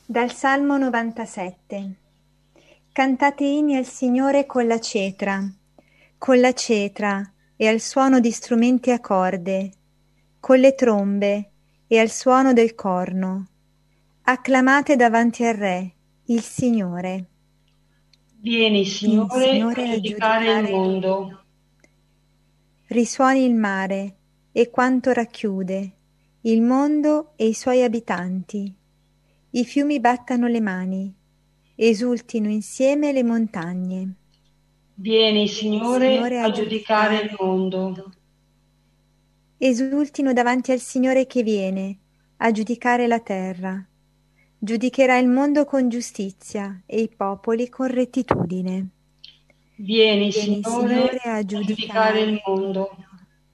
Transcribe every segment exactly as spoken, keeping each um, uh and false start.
Dal Salmo novantasette. Cantate inni al Signore con la cetra, con la cetra e al suono di strumenti a corde, con le trombe e al suono del corno. Acclamate davanti al Re, il Signore. Vieni, Vieni, Signore, a Signore, a giudicare il giudicare il mondo. mondo. Risuoni il mare e quanto racchiude, il mondo e i suoi abitanti. I fiumi battano le mani, esultino insieme le montagne. Vieni, Vieni, Signore, Signore, a a giudicare il giudicare il mondo. mondo. Esultino davanti al Signore che viene a giudicare la terra. Giudicherà il mondo con giustizia e i popoli con rettitudine. Vieni, Vieni, Signore, Signore, a a giudicare giudicare il il mondo. mondo.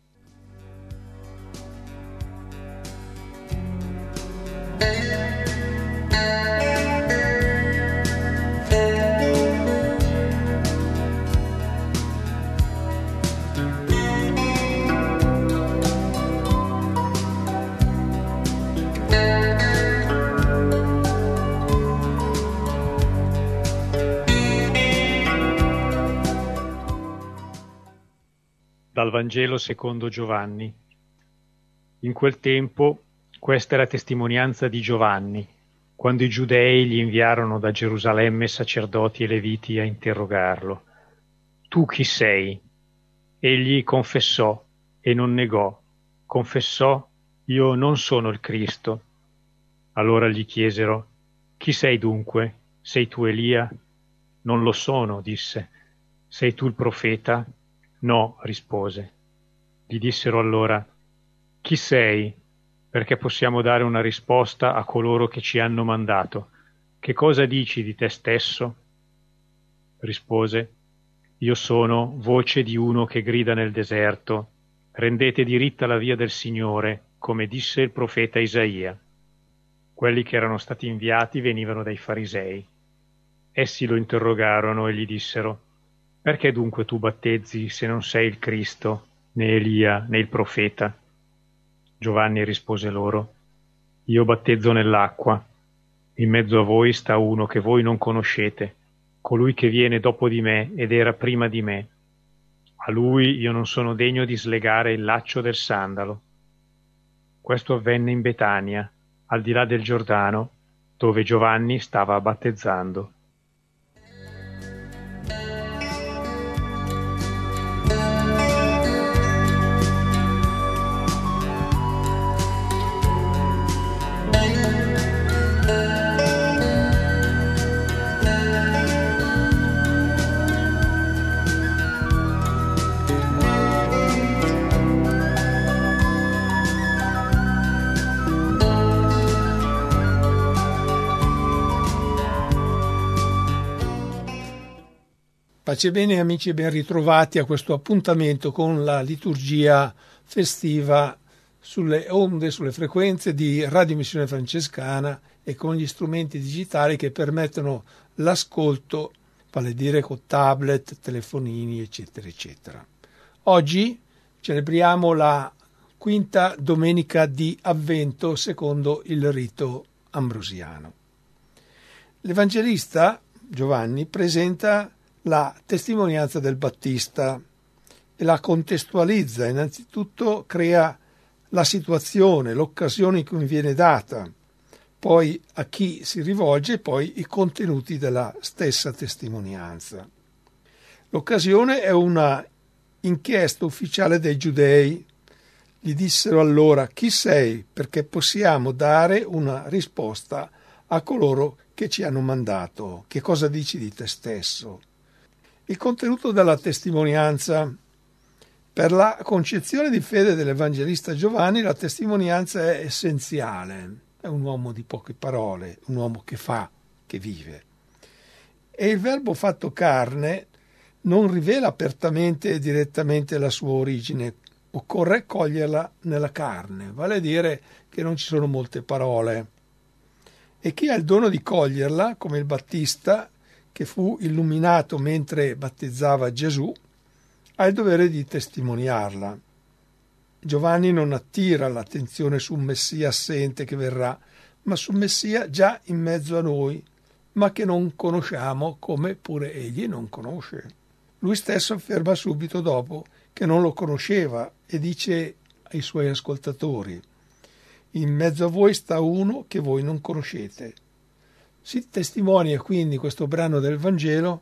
Dal Vangelo secondo Giovanni. In quel tempo, questa è la testimonianza di Giovanni, quando i giudei gli inviarono da Gerusalemme sacerdoti e leviti a interrogarlo. Tu chi sei? Egli confessò e non negò. Confessò: io non sono il Cristo. Allora gli chiesero: chi sei dunque? Sei tu Elia? Non lo sono, disse. Sei tu il profeta? No, rispose. Gli dissero allora: chi sei? Perché possiamo dare una risposta a coloro che ci hanno mandato. Che cosa dici di te stesso? Rispose: io sono voce di uno che grida nel deserto: rendete diritta la via del Signore, come disse il profeta Isaia. Quelli che erano stati inviati venivano dai farisei. Essi lo interrogarono e gli dissero: perché dunque tu battezzi se non sei il Cristo, né Elia, né il profeta? Giovanni rispose loro: io battezzo nell'acqua. In mezzo a voi sta uno che voi non conoscete, colui che viene dopo di me ed era prima di me. A lui io non sono degno di slegare il laccio del sandalo. Questo avvenne in Betania, al di là del Giordano, dove Giovanni stava battezzando. Pace bene amici e ben ritrovati a questo appuntamento con la liturgia festiva sulle onde, sulle frequenze di Radio Missione Francescana e con gli strumenti digitali che permettono l'ascolto, vale a dire con tablet, telefonini, eccetera, eccetera. Oggi celebriamo la quinta domenica di Avvento secondo il rito ambrosiano. L'Evangelista Giovanni presenta la testimonianza del Battista e la contestualizza, innanzitutto crea la situazione, l'occasione in cui viene data, poi a chi si rivolge e poi i contenuti della stessa testimonianza. L'occasione è una inchiesta ufficiale dei giudei. Gli dissero allora: chi sei? Perché possiamo dare una risposta a coloro che ci hanno mandato. Che cosa dici di te stesso? Il contenuto della testimonianza. Per la concezione di fede dell'Evangelista Giovanni la testimonianza è essenziale. È un uomo di poche parole, un uomo che fa, che vive. E il verbo fatto carne non rivela apertamente e direttamente la sua origine. Occorre coglierla nella carne, vale a dire che non ci sono molte parole. E chi ha il dono di coglierla, come il Battista, che fu illuminato mentre battezzava Gesù, ha il dovere di testimoniarla. Giovanni non attira l'attenzione su un Messia assente che verrà, ma sul Messia già in mezzo a noi, ma che non conosciamo come pure egli non conosce. Lui stesso afferma subito dopo che non lo conosceva e dice ai suoi ascoltatori: in mezzo a voi sta uno che voi non conoscete. Si testimonia quindi questo brano del Vangelo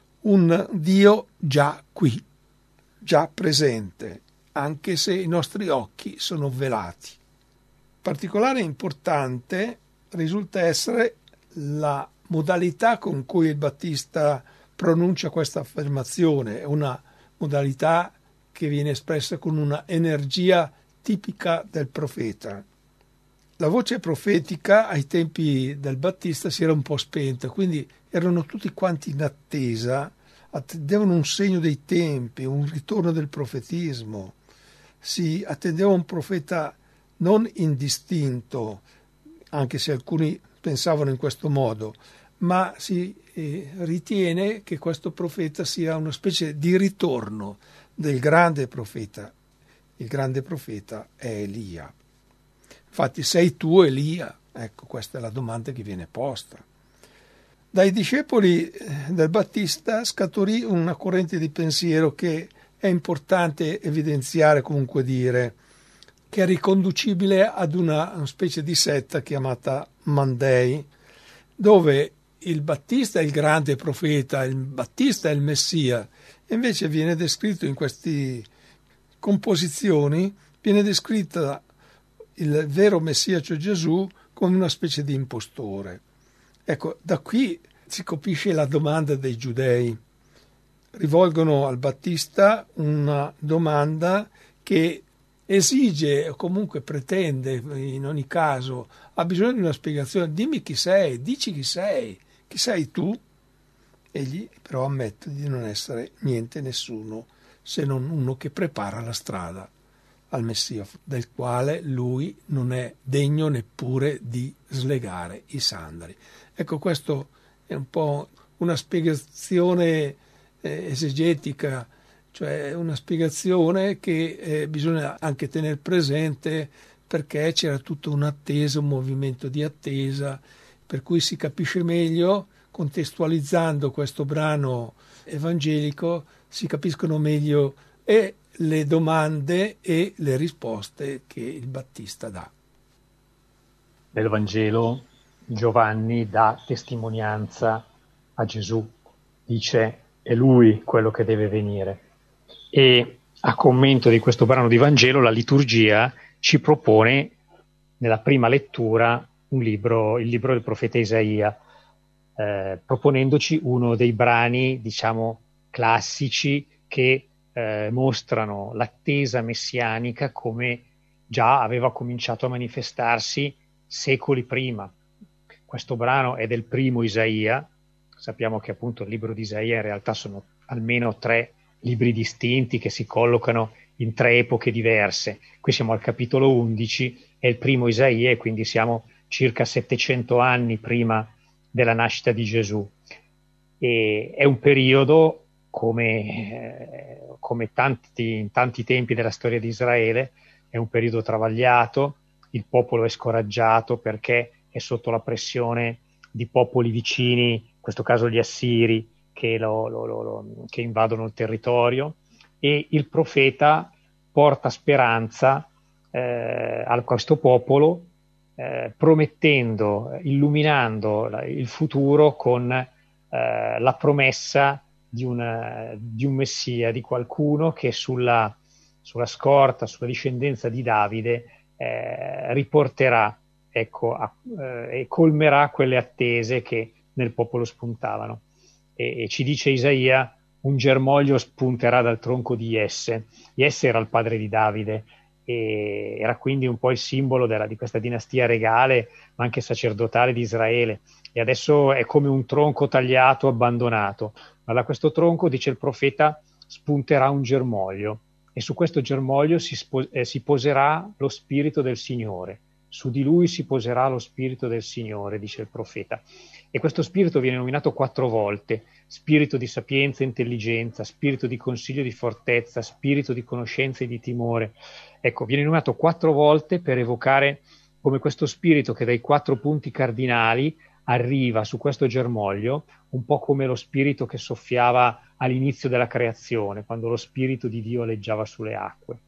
un Dio già qui, già presente, anche se i nostri occhi sono velati. Particolare importante risulta essere la modalità con cui il Battista pronuncia questa affermazione, è una modalità che viene espressa con una energia tipica del profeta. La voce profetica ai tempi del Battista si era un po' spenta, quindi erano tutti quanti in attesa, attendevano un segno dei tempi, un ritorno del profetismo. Si attendeva un profeta non indistinto, anche se alcuni pensavano in questo modo, ma si eh, ritiene che questo profeta sia una specie di ritorno del grande profeta. Il grande profeta è Elia. Infatti, sei tu Elia? Ecco, questa è la domanda che viene posta. Dai discepoli del Battista scaturì una corrente di pensiero che è importante evidenziare, comunque dire, che è riconducibile ad una, una specie di setta chiamata Mandei, dove il Battista è il grande profeta, il Battista è il Messia, e invece viene descritto in queste composizioni, viene descritta il vero Messia, cioè Gesù, come una specie di impostore. Ecco, da qui si capisce la domanda dei giudei. Rivolgono al Battista una domanda che esige o comunque pretende, in ogni caso, ha bisogno di una spiegazione. Dimmi chi sei, dici chi sei, chi sei tu? Egli però ammette di non essere niente, nessuno, se non uno che prepara la strada al Messia, del quale lui non è degno neppure di slegare i sandali. Ecco, questo è un po' una spiegazione eh, esegetica, cioè una spiegazione che eh, bisogna anche tenere presente, perché c'era tutta un'attesa, un movimento di attesa, per cui si capisce meglio, contestualizzando questo brano evangelico, si capiscono meglio e le domande e le risposte che il Battista dà. Nel Vangelo Giovanni dà testimonianza a Gesù, dice è lui quello che deve venire. E a commento di questo brano di Vangelo la liturgia ci propone nella prima lettura un libro, il libro del profeta Isaia, eh, proponendoci uno dei brani, diciamo, classici che eh, mostrano l'attesa messianica come già aveva cominciato a manifestarsi secoli prima. Questo brano è del primo Isaia. Sappiamo che appunto il libro di Isaia in realtà sono almeno tre libri distinti che si collocano in tre epoche diverse. Qui siamo al capitolo undici, è il primo Isaia e quindi siamo circa settecento anni prima della nascita di Gesù. E è un periodo, come, eh, come tanti, in tanti tempi della storia di Israele, è un periodo travagliato, il popolo è scoraggiato perché è sotto la pressione di popoli vicini, in questo caso gli Assiri, che, lo, lo, lo, lo, che invadono il territorio, e il profeta porta speranza eh, a questo popolo, eh, promettendo, illuminando il futuro con eh, la promessa di un, di un Messia, di qualcuno che sulla, sulla scorta, sulla discendenza di Davide eh, riporterà, ecco, a, eh, e colmerà quelle attese che nel popolo spuntavano. E, e ci dice Isaia: un germoglio spunterà dal tronco di Jesse. Jesse era il padre di Davide e era quindi un po' il simbolo della, di questa dinastia regale, ma anche sacerdotale di Israele. E adesso è come un tronco tagliato, abbandonato. Ma da questo tronco, dice il profeta, spunterà un germoglio, e su questo germoglio si, spo- eh, si poserà lo spirito del Signore. Su di lui si poserà lo spirito del Signore, dice il profeta. E questo spirito viene nominato quattro volte: spirito di sapienza e intelligenza, spirito di consiglio e di fortezza, spirito di conoscenza e di timore. Ecco, viene nominato quattro volte per evocare come questo spirito che dai quattro punti cardinali arriva su questo germoglio, un po' come lo spirito che soffiava all'inizio della creazione, quando lo spirito di Dio aleggiava sulle acque.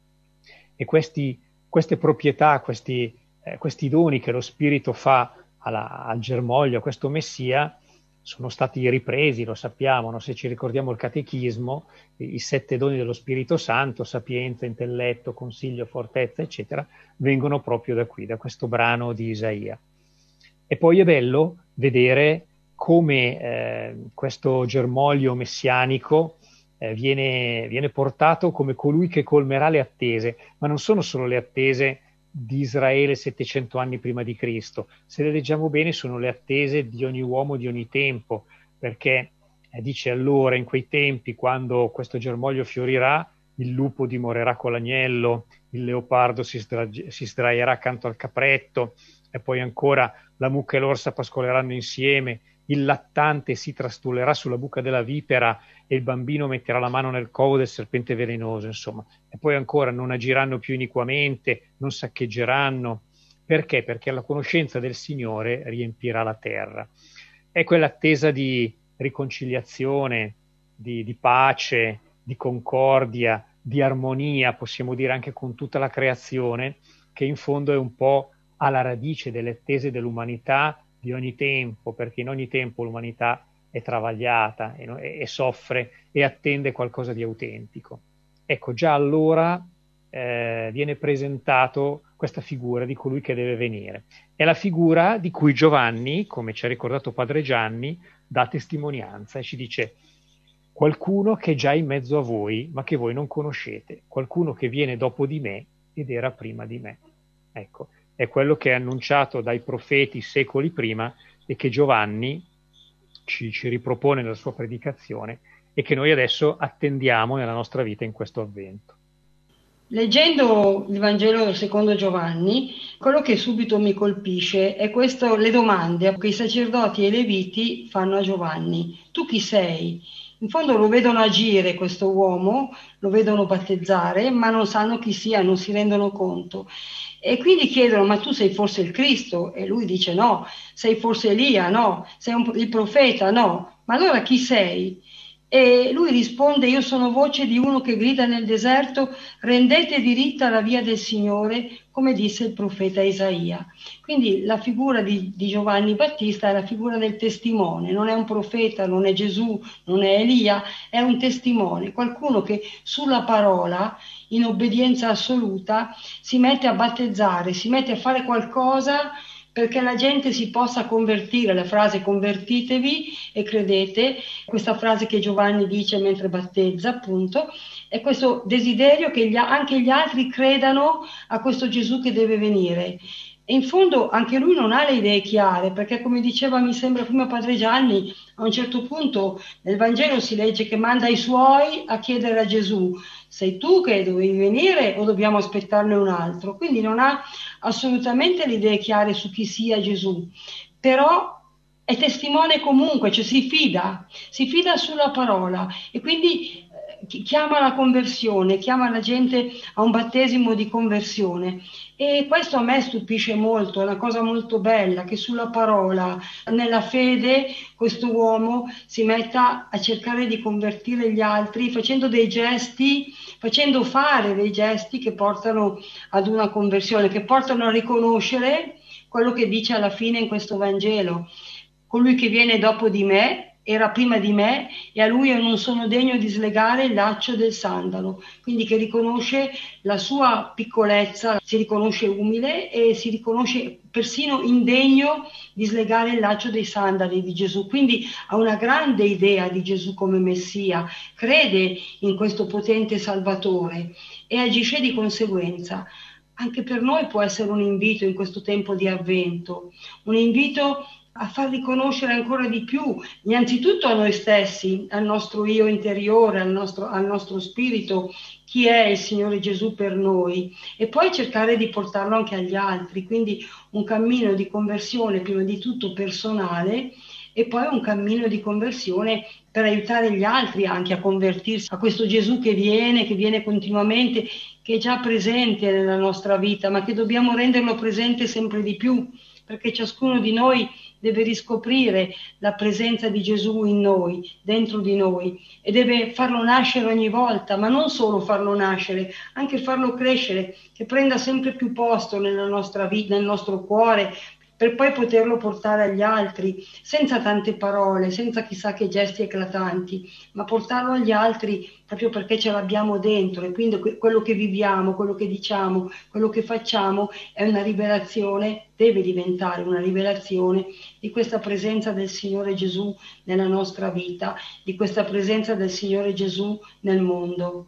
E questi, queste proprietà, questi, eh, questi doni che lo spirito fa alla, al germoglio, a questo messia, sono stati ripresi, lo sappiamo, no? Se ci ricordiamo il catechismo, i, i sette doni dello Spirito Santo, sapienza, intelletto, consiglio, fortezza, eccetera, vengono proprio da qui, da questo brano di Isaia. E poi è bello vedere come eh, questo germoglio messianico eh, viene, viene portato come colui che colmerà le attese, ma non sono solo le attese di Israele settecento anni prima di Cristo. Se le leggiamo bene sono le attese di ogni uomo di ogni tempo, perché eh, dice allora in quei tempi, quando questo germoglio fiorirà, il lupo dimorerà con l'agnello, il leopardo si, sdra- si sdraierà accanto al capretto, e poi ancora la mucca e l'orsa pascoleranno insieme, il lattante si trastullerà sulla buca della vipera e il bambino metterà la mano nel covo del serpente velenoso, insomma. E poi ancora non agiranno più iniquamente, non saccheggeranno. Perché? Perché la conoscenza del Signore riempirà la terra. È quell'attesa di riconciliazione, di, di pace, di concordia, di armonia, possiamo dire anche con tutta la creazione, che in fondo è un po' alla radice delle attese dell'umanità di ogni tempo, perché in ogni tempo l'umanità è travagliata e, e soffre e attende qualcosa di autentico. Ecco, già allora eh, viene presentato questa figura di colui che deve venire. È la figura di cui Giovanni, come ci ha ricordato Padre Gianni, dà testimonianza e ci dice: qualcuno che è già in mezzo a voi, ma che voi non conoscete, qualcuno che viene dopo di me ed era prima di me. Ecco, è quello che è annunciato dai profeti secoli prima e che Giovanni ci, ci ripropone nella sua predicazione e che noi adesso attendiamo nella nostra vita in questo avvento. Leggendo il Vangelo secondo Giovanni, quello che subito mi colpisce è questo, le domande che i sacerdoti e i leviti fanno a Giovanni. Tu chi sei? In fondo lo vedono agire questo uomo, lo vedono battezzare, ma non sanno chi sia, non si rendono conto. E quindi chiedono: ma tu sei forse il Cristo? E lui dice no. Sei forse Elia? No. Sei un, il profeta? No. Ma allora chi sei? E lui risponde: io sono voce di uno che grida nel deserto, rendete diritta la via del Signore, come disse il profeta Isaia. Quindi la figura di, di Giovanni Battista è la figura del testimone, non è un profeta, non è Gesù, non è Elia, è un testimone, qualcuno che sulla parola, in obbedienza assoluta, si mette a battezzare, si mette a fare qualcosa perché la gente si possa convertire. La frase convertitevi e credete, questa frase che Giovanni dice mentre battezza, appunto, è questo desiderio che gli, anche gli altri credano a questo Gesù che deve venire. E in fondo anche lui non ha le idee chiare, perché come diceva, mi sembra prima Padre Gianni, a un certo punto nel Vangelo si legge che manda i suoi a chiedere a Gesù: sei tu che dovevi venire o dobbiamo aspettarne un altro? Quindi non ha assolutamente le idee chiare su chi sia Gesù, però è testimone comunque, cioè si fida, si fida sulla parola e quindi eh, chiama la conversione, chiama la gente a un battesimo di conversione. E questo a me stupisce molto, è una cosa molto bella, che sulla parola, nella fede, questo uomo si metta a cercare di convertire gli altri facendo dei gesti, facendo fare dei gesti che portano ad una conversione, che portano a riconoscere quello che dice alla fine in questo Vangelo: colui che viene dopo di me era prima di me e a lui io non sono degno di slegare il laccio del sandalo. Quindi che riconosce la sua piccolezza, si riconosce umile e si riconosce persino indegno di slegare il laccio dei sandali di Gesù. Quindi ha una grande idea di Gesù come Messia, crede in questo potente Salvatore e agisce di conseguenza. Anche per noi può essere un invito in questo tempo di Avvento, un invito a far riconoscere ancora di più, innanzitutto a noi stessi, al nostro io interiore, al nostro, al nostro spirito, chi è il Signore Gesù per noi, e poi cercare di portarlo anche agli altri. Quindi un cammino di conversione prima di tutto personale e poi un cammino di conversione per aiutare gli altri anche a convertirsi a questo Gesù che viene, che viene continuamente, che che è già presente nella nostra vita, ma che dobbiamo renderlo presente sempre di più, perché ciascuno di noi deve riscoprire la presenza di Gesù in noi, dentro di noi, e deve farlo nascere ogni volta, ma non solo farlo nascere, anche farlo crescere, che prenda sempre più posto nella nostra vita, nel nostro cuore, per poi poterlo portare agli altri, senza tante parole, senza chissà che gesti eclatanti, ma portarlo agli altri proprio perché ce l'abbiamo dentro, e quindi quello che viviamo, quello che diciamo, quello che facciamo è una rivelazione, deve diventare una rivelazione di questa presenza del Signore Gesù nella nostra vita, di questa presenza del Signore Gesù nel mondo.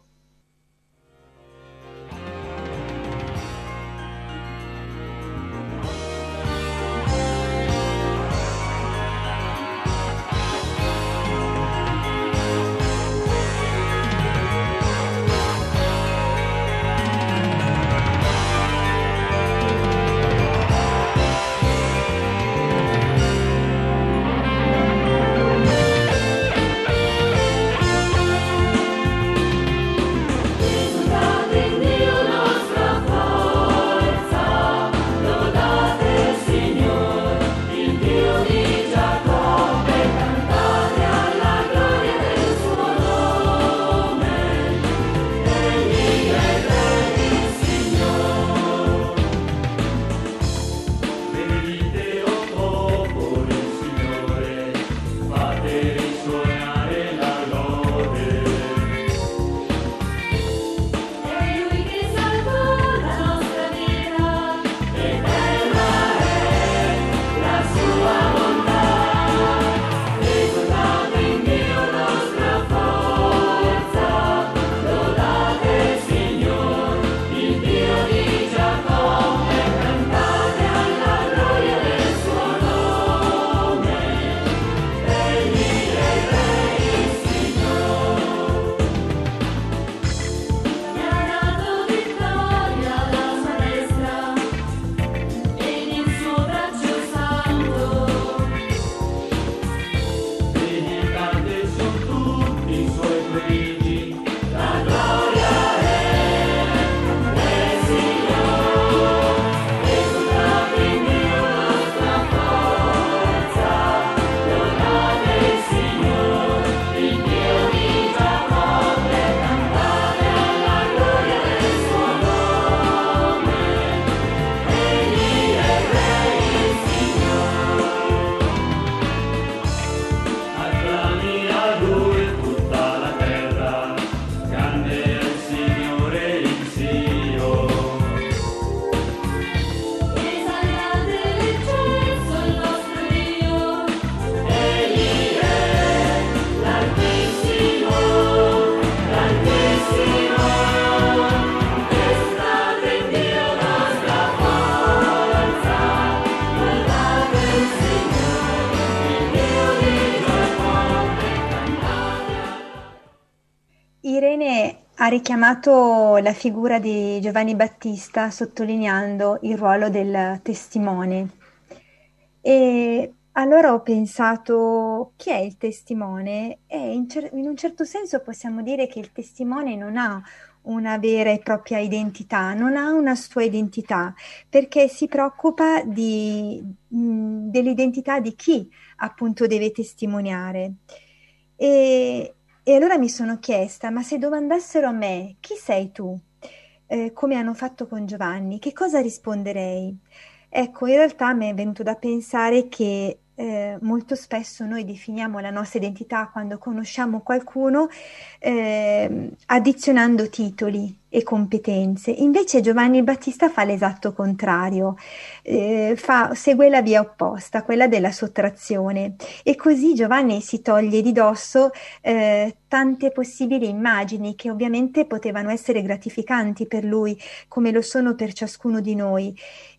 Irene ha richiamato la figura di Giovanni Battista sottolineando il ruolo del testimone. E allora ho pensato, chi è il testimone? E in, cer- in un certo senso possiamo dire che il testimone non ha una vera e propria identità, non ha una sua identità, perché si preoccupa di, mh, dell'identità di chi appunto deve testimoniare. E, e allora mi sono chiesta, ma se domandassero a me, chi sei tu? Eh, come hanno fatto con Giovanni, che cosa risponderei? Ecco, in realtà mi è venuto da pensare che eh, molto spesso noi definiamo la nostra identità quando conosciamo qualcuno eh, addizionando titoli e competenze. Invece Giovanni Battista fa l'esatto contrario, eh, fa, segue la via opposta, quella della sottrazione, e così Giovanni si toglie di dosso eh, tante possibili immagini che ovviamente potevano essere gratificanti per lui, come lo sono per ciascuno di noi.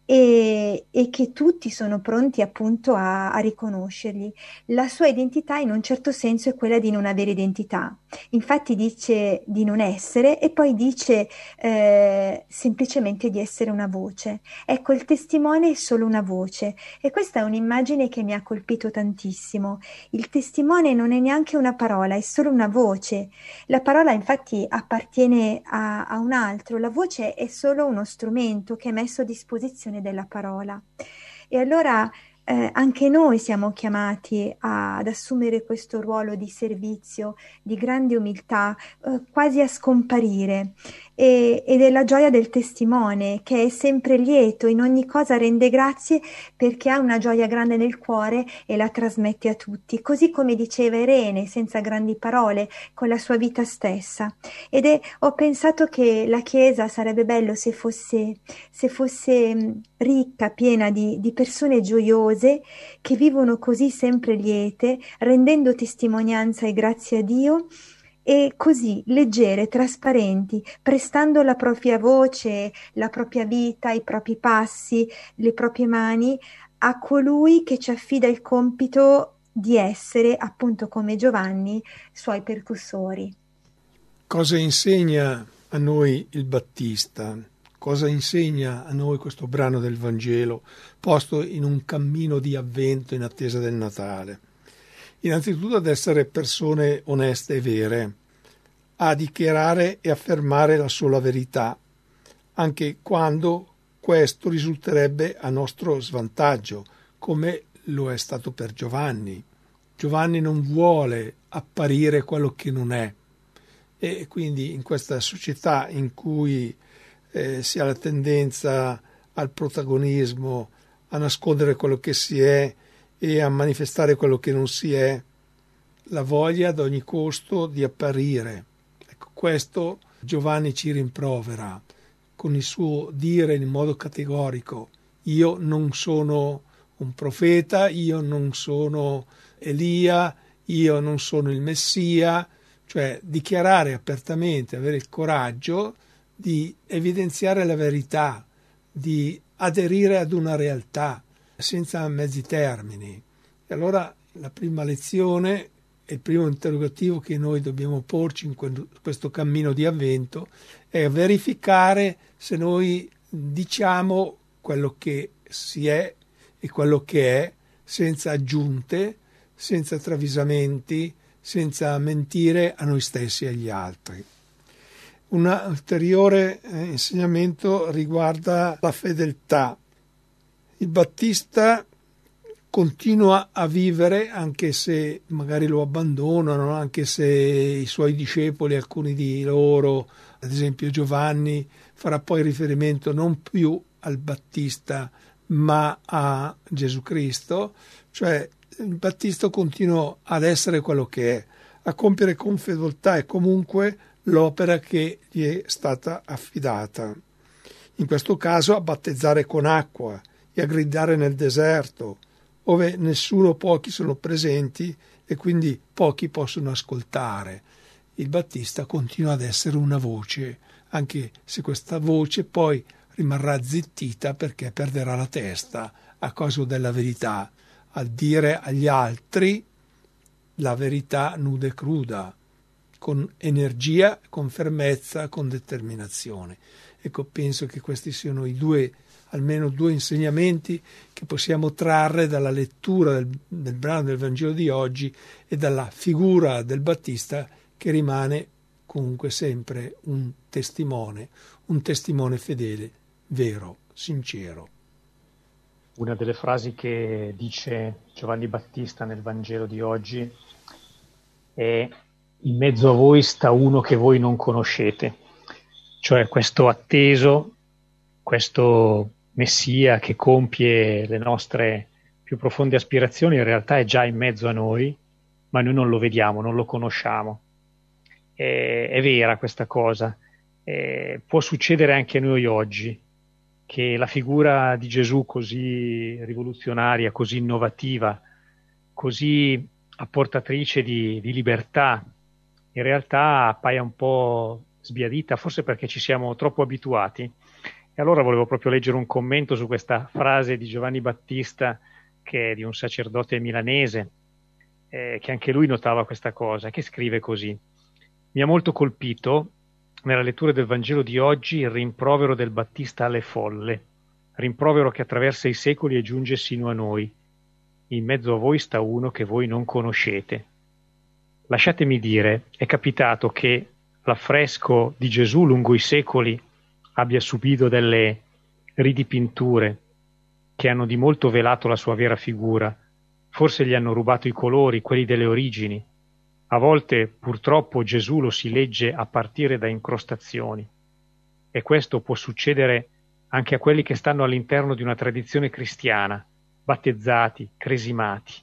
e, e che tutti sono pronti appunto a, a riconoscergli. La sua identità in un certo senso è quella di non avere identità. Infatti dice di non essere e poi dice eh, semplicemente di essere una voce. Ecco, il testimone è solo una voce e questa è un'immagine che mi ha colpito tantissimo. Il testimone non è neanche una parola, è solo una voce. La parola infatti appartiene a, a un altro, la voce è solo uno strumento che è messo a disposizione della parola. E allora eh, anche noi siamo chiamati a- ad assumere questo ruolo di servizio, di grande umiltà, eh, quasi a scomparire. E, ed è la gioia del testimone che è sempre lieto, in ogni cosa rende grazie perché ha una gioia grande nel cuore e la trasmette a tutti, così come diceva Irene, senza grandi parole, con la sua vita stessa. Ed è, ho pensato che la Chiesa sarebbe bello se fosse, se fosse mh, ricca, piena di, di persone gioiose che vivono così sempre liete, rendendo testimonianza e grazie a Dio e così leggere, trasparenti, prestando la propria voce, la propria vita, i propri passi, le proprie mani a colui che ci affida il compito di essere, appunto come Giovanni, suoi percussori. Cosa insegna a noi il Battista? Cosa insegna a noi questo brano del Vangelo posto in un cammino di avvento in attesa del Natale? Innanzitutto ad essere persone oneste e vere, a dichiarare e affermare la sola verità, anche quando questo risulterebbe a nostro svantaggio, come lo è stato per Giovanni. Giovanni non vuole apparire quello che non è, e quindi in questa società in cui eh, si ha la tendenza al protagonismo, a nascondere quello che si è e a manifestare quello che non si è, la voglia ad ogni costo di apparire. Ecco, questo Giovanni ci rimprovera con il suo dire in modo categorico: io non sono un profeta, io non sono Elia, io non sono il Messia, cioè dichiarare apertamente, avere il coraggio di evidenziare la verità, di aderire ad una realtà senza mezzi termini. E allora la prima lezione e il primo interrogativo che noi dobbiamo porci in questo cammino di avvento è verificare se noi diciamo quello che si è e quello che è, senza aggiunte, senza travisamenti, senza mentire a noi stessi e agli altri. Un ulteriore eh, insegnamento riguarda la fedeltà. Il Battista continua a vivere, anche se magari lo abbandonano, anche se i suoi discepoli, alcuni di loro, ad esempio Giovanni, farà poi riferimento non più al Battista ma a Gesù Cristo, cioè il Battista continua ad essere quello che è, a compiere con fedeltà e comunque l'opera che gli è stata affidata. In questo caso a battezzare con acqua e a gridare nel deserto, dove nessuno o pochi sono presenti e quindi pochi possono ascoltare. Il Battista continua ad essere una voce, anche se questa voce poi rimarrà zittita perché perderà la testa a causa della verità, a dire agli altri la verità nuda e cruda, con energia, con fermezza, con determinazione. Ecco, penso che questi siano i due, almeno due insegnamenti che possiamo trarre dalla lettura del, del brano del Vangelo di oggi e dalla figura del Battista, che rimane comunque sempre un testimone, un testimone fedele, vero, sincero. Una delle frasi che dice Giovanni Battista nel Vangelo di oggi è: in mezzo a voi sta uno che voi non conoscete, cioè questo atteso, questo Messia che compie le nostre più profonde aspirazioni, in realtà è già in mezzo a noi, ma noi non lo vediamo, non lo conosciamo. È, è vera questa cosa. Eh, può succedere anche a noi oggi che la figura di Gesù così rivoluzionaria, così innovativa, così apportatrice di, di libertà, in realtà appaia un po' sbiadita, forse perché ci siamo troppo abituati E allora volevo proprio leggere un commento su questa frase di Giovanni Battista, che è di un sacerdote milanese, eh, che anche lui notava questa cosa, che scrive così: mi ha molto colpito nella lettura del Vangelo di oggi il rimprovero del Battista alle folle, rimprovero che attraversa i secoli e giunge sino a noi. In mezzo a voi sta uno che voi non conoscete. Lasciatemi dire, è capitato che l'affresco di Gesù lungo i secoli abbia subito delle ridipinture che hanno di molto velato la sua vera figura. Forse gli hanno rubato i colori, quelli delle origini. A volte, purtroppo, Gesù lo si legge a partire da incrostazioni. E questo può succedere anche a quelli che stanno all'interno di una tradizione cristiana, battezzati, cresimati.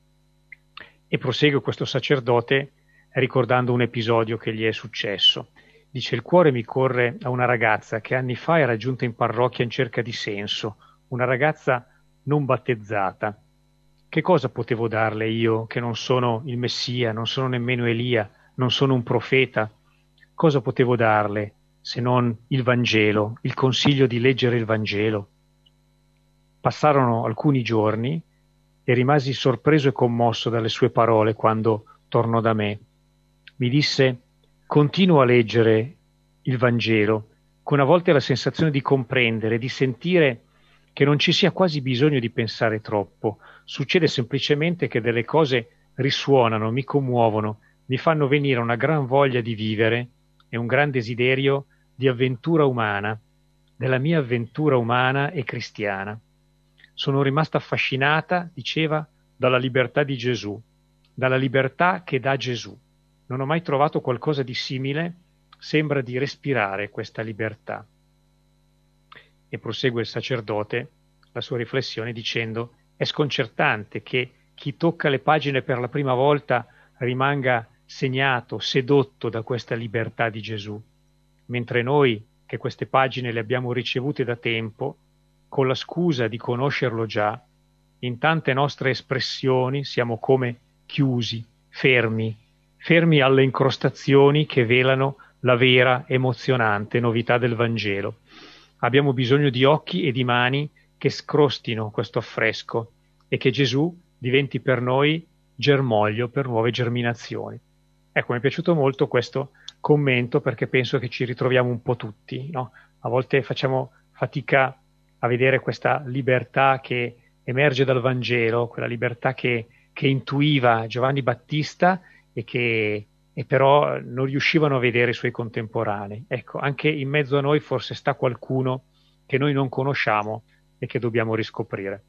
E prosegue questo sacerdote ricordando un episodio che gli è successo. Dice: il cuore mi corre a una ragazza che anni fa era giunta in parrocchia in cerca di senso, una ragazza non battezzata. Che cosa potevo darle io che non sono il Messia, non sono nemmeno Elia, non sono un profeta? Cosa potevo darle se non il Vangelo, il consiglio di leggere il Vangelo? Passarono alcuni giorni e rimasi sorpreso e commosso dalle sue parole quando tornò da me. Mi disse: continuo a leggere il Vangelo, con a volte la sensazione di comprendere, di sentire che non ci sia quasi bisogno di pensare troppo. Succede semplicemente che delle cose risuonano, mi commuovono, mi fanno venire una gran voglia di vivere e un gran desiderio di avventura umana, della mia avventura umana e cristiana. Sono rimasta affascinata, diceva, dalla libertà di Gesù, dalla libertà che dà Gesù. Non ho mai trovato qualcosa di simile, sembra di respirare questa libertà. E prosegue il sacerdote la sua riflessione dicendo: è sconcertante che chi tocca le pagine per la prima volta rimanga segnato, sedotto da questa libertà di Gesù, mentre noi, che queste pagine le abbiamo ricevute da tempo, con la scusa di conoscerlo già, in tante nostre espressioni siamo come chiusi, fermi, fermi alle incrostazioni che velano la vera, emozionante novità del Vangelo. Abbiamo bisogno di occhi e di mani che scrostino questo affresco e che Gesù diventi per noi germoglio per nuove germinazioni. Ecco, mi è piaciuto molto questo commento perché penso che ci ritroviamo un po' tutti, no? A volte facciamo fatica a vedere questa libertà che emerge dal Vangelo, quella libertà che, che intuiva Giovanni Battista e che e però non riuscivano a vedere i suoi contemporanei. Ecco, anche in mezzo a noi forse sta qualcuno che noi non conosciamo e che dobbiamo riscoprire.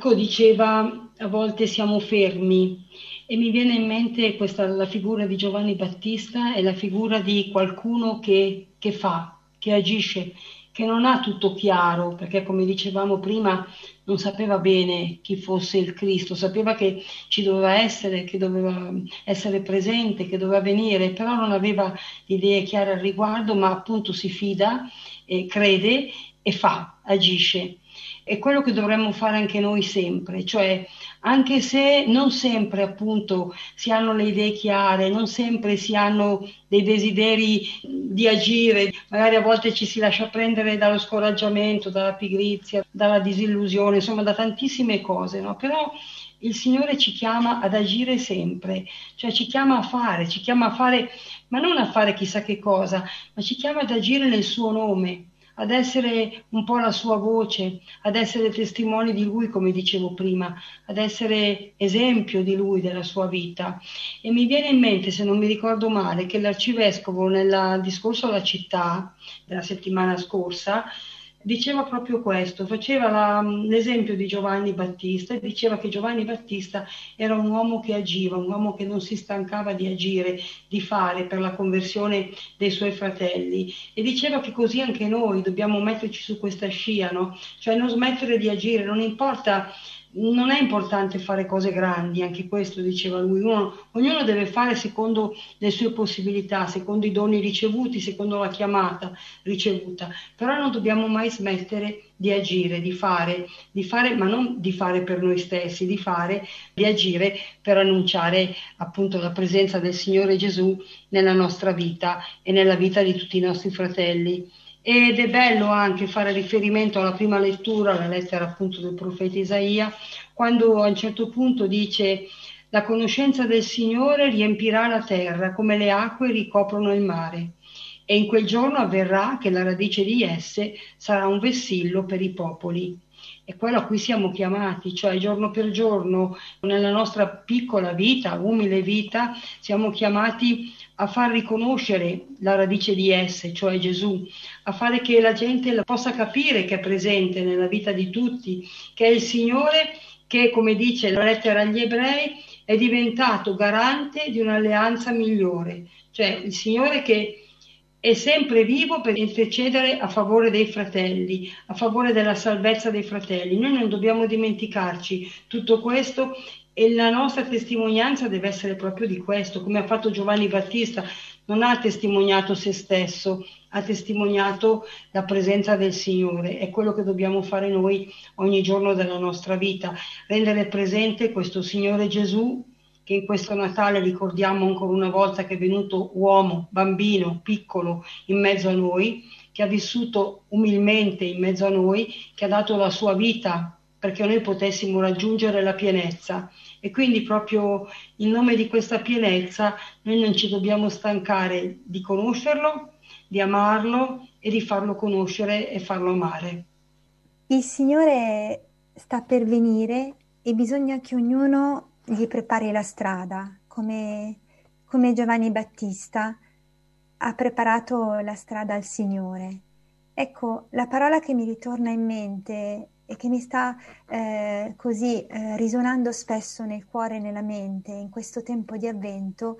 Marco diceva a volte siamo fermi, e mi viene in mente questa, la figura di Giovanni Battista è la figura di qualcuno che, che fa, che agisce, che non ha tutto chiaro, perché come dicevamo prima non sapeva bene chi fosse il Cristo, sapeva che ci doveva essere, che doveva essere presente, che doveva venire, però non aveva idee chiare al riguardo, ma appunto si fida, e crede e fa, agisce. È quello che dovremmo fare anche noi sempre, cioè anche se non sempre appunto si hanno le idee chiare, non sempre si hanno dei desideri di agire, magari a volte ci si lascia prendere dallo scoraggiamento, dalla pigrizia, dalla disillusione, insomma da tantissime cose, no? Però il Signore ci chiama ad agire sempre, cioè ci chiama a fare, ci chiama a fare, ma non a fare chissà che cosa, ma ci chiama ad agire nel suo nome, ad essere un po' la sua voce, ad essere testimoni di lui, come dicevo prima, ad essere esempio di lui, della sua vita. E mi viene in mente, se non mi ricordo male, che l'arcivescovo nel discorso alla città della settimana scorsa diceva proprio questo, faceva la, l'esempio di Giovanni Battista e diceva che Giovanni Battista era un uomo che agiva, un uomo che non si stancava di agire, di fare per la conversione dei suoi fratelli, e diceva che così anche noi dobbiamo metterci su questa scia, no? Cioè non smettere di agire, non importa. Non è importante fare cose grandi, anche questo diceva lui, Uno, ognuno deve fare secondo le sue possibilità, secondo i doni ricevuti, secondo la chiamata ricevuta, però non dobbiamo mai smettere di agire, di fare, di fare, ma non di fare per noi stessi, di fare, di agire per annunciare appunto la presenza del Signore Gesù nella nostra vita e nella vita di tutti i nostri fratelli. Ed è bello anche fare riferimento alla prima lettura, alla lettera appunto del profeta Isaia, quando a un certo punto dice: la conoscenza del Signore riempirà la terra come le acque ricoprono il mare, e in quel giorno avverrà che la radice di esse sarà un vessillo per i popoli. È quello a cui siamo chiamati, cioè giorno per giorno nella nostra piccola vita, umile vita, siamo chiamati a far riconoscere la radice di esse, cioè Gesù, a fare che la gente la possa capire che è presente nella vita di tutti, che è il Signore che, come dice la lettera agli Ebrei, è diventato garante di un'alleanza migliore, cioè il Signore che è sempre vivo per intercedere a favore dei fratelli, a favore della salvezza dei fratelli. Noi non dobbiamo dimenticarci tutto questo, e la nostra testimonianza deve essere proprio di questo, come ha fatto Giovanni Battista. Non ha testimoniato se stesso, ha testimoniato la presenza del Signore. È quello che dobbiamo fare noi ogni giorno della nostra vita, rendere presente questo Signore Gesù, che in questo Natale ricordiamo ancora una volta che è venuto uomo, bambino, piccolo, in mezzo a noi, che ha vissuto umilmente in mezzo a noi, che ha dato la sua vita perché noi potessimo raggiungere la pienezza. E quindi proprio in nome di questa pienezza noi non ci dobbiamo stancare di conoscerlo, di amarlo e di farlo conoscere e farlo amare. Il Signore sta per venire e bisogna che ognuno gli prepari la strada, come, come Giovanni Battista ha preparato la strada al Signore. Ecco, la parola che mi ritorna in mente e che mi sta eh, così eh, risuonando spesso nel cuore e nella mente in questo tempo di avvento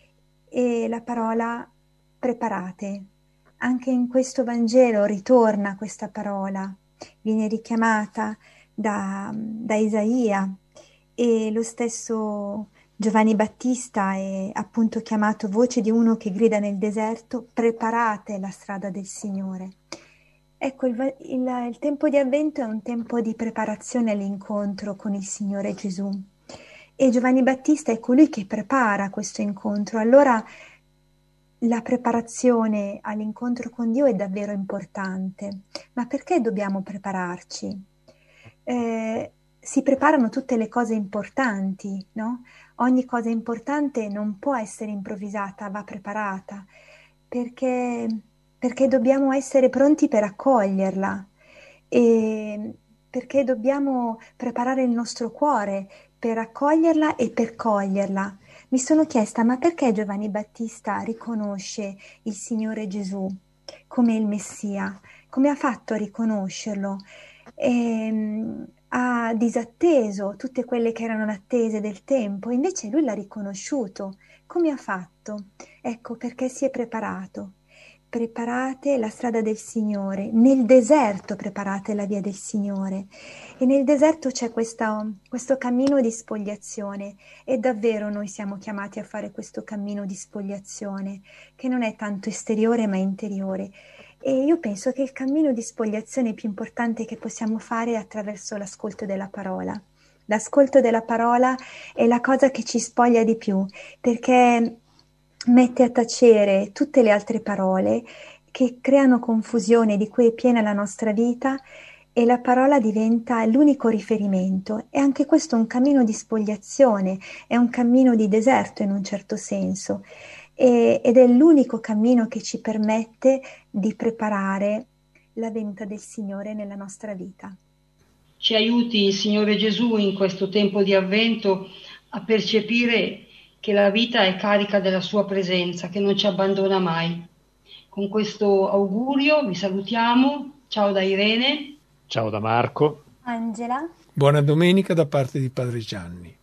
è la parola preparate. Anche in questo Vangelo ritorna questa parola, viene richiamata da, da Isaia, e lo stesso Giovanni Battista è appunto chiamato voce di uno che grida nel deserto: preparate la strada del Signore. Ecco, il, il, il tempo di Avvento è un tempo di preparazione all'incontro con il Signore Gesù, e Giovanni Battista è colui che prepara questo incontro. Allora la preparazione all'incontro con Dio è davvero importante. Ma perché dobbiamo prepararci? Eh, si preparano tutte le cose importanti, no? Ogni cosa importante non può essere improvvisata, va preparata, perché, perché dobbiamo essere pronti per accoglierla, e perché dobbiamo preparare il nostro cuore per accoglierla e per coglierla. Mi sono chiesta, ma perché Giovanni Battista riconosce il Signore Gesù come il Messia? Come ha fatto a riconoscerlo? E, ha disatteso tutte quelle che erano le attese del tempo, invece lui l'ha riconosciuto. Come ha fatto? Ecco, perché si è preparato. Preparate la strada del Signore, nel deserto preparate la via del Signore. E nel deserto c'è questa, questo cammino di spogliazione, e davvero noi siamo chiamati a fare questo cammino di spogliazione, che non è tanto esteriore ma interiore. E io penso che il cammino di spogliazione più importante che possiamo fare è attraverso l'ascolto della parola. L'ascolto della parola è la cosa che ci spoglia di più, perché mette a tacere tutte le altre parole che creano confusione, di cui è piena la nostra vita, e la parola diventa l'unico riferimento. E anche questo è un cammino di spogliazione, è un cammino di deserto in un certo senso, e, ed è l'unico cammino che ci permette di preparare la venuta del Signore nella nostra vita. Ci aiuti il Signore Gesù in questo tempo di avvento a percepire che la vita è carica della sua presenza, che non ci abbandona mai. Con questo augurio vi salutiamo. Ciao da Irene. Ciao da Marco. Angela. Buona domenica da parte di Padre Gianni.